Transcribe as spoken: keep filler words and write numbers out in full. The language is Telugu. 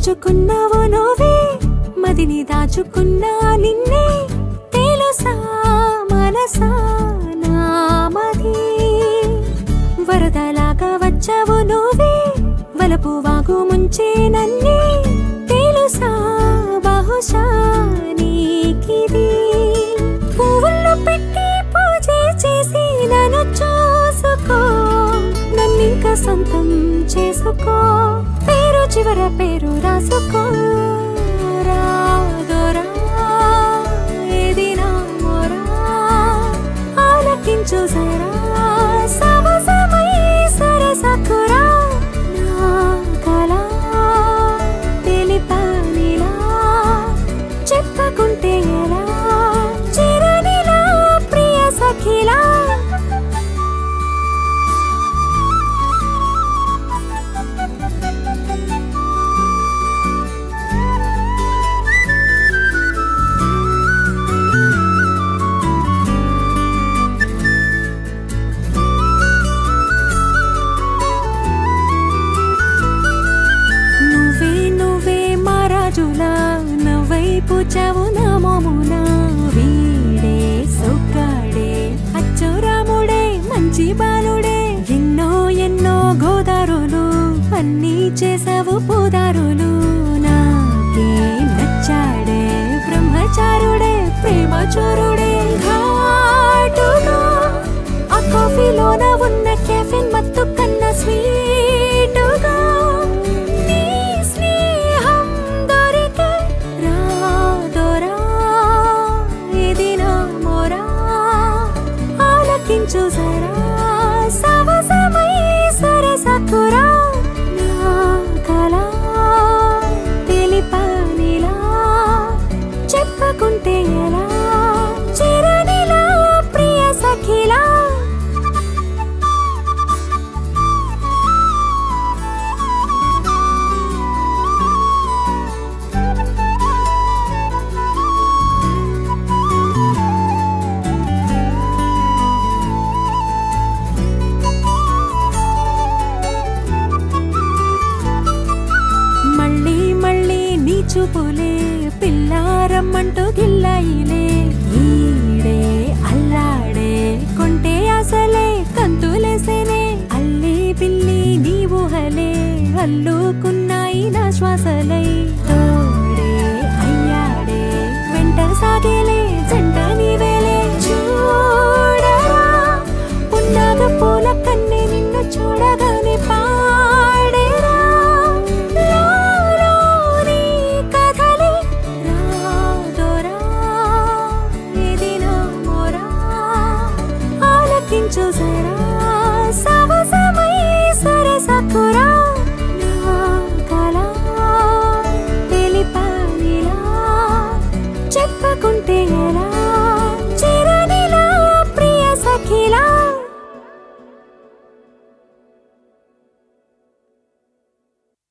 దోచుకున్నావు నువ్వే మదిని దాచుకున్నా నిన్నే తెలుసా మనసా నామది వరదలాగా వచ్చావు నువ్వే వలపు వాగు ముంచే నన్నే తెలుసా బహుశా నీకిది పువ్వుల్లో పెట్టి పూజ చేసి నన్ను చూసుకో నన్నింక సొంతం చేసుకో పేరు చివర పేరు రాసుకో రాదోరా ఏది నా మొరా ఆలకించు జరా సవసమై సరసకురా నా కల తెలిపనిలా చెప్పకుంటే ఎలా చిరనిలా ప్రియ సఖిలా పూచావు నా మోమున వీడే సొక్కాడే అచ్చురాముడే మంచి బాలుడే ఎన్నో ఎన్నో గోదారులు అన్నీ చేసావు పూదారులు నాకే నచ్చాడే బ్రహ్మచారుడే ప్రేమ చోరుడే ఘాటుగా ఆ కాఫీలోన ఉన్న కెఫిన్ మత్తు కన్నా స్వీటుగా చూసరా సవసమై సరసకురా నా కల తెలిపనిలా చెప్పకుంటే ఎలా చిరనిలా ప్రియ సఖిలా చూపులే పిల్లారమ్మంటూ గిల్లాయిలే ఈడే అల్లాడే కొంటే అసలే కంతులేసేనే అల్లి పిల్లి నీ ఊహలే అల్లుకున్నాయి నా శ్వాసలై తోడే అయ్యాడే వెంట సాగేలే జంట నీవేలే చూడరా పున్నాగ పూల కన్నే నిన్ను చూడగానే పాడేరా చూసరా సవసమై సరసకురా నా కల తెలిపనిలా చెప్పకుంటే ఎలా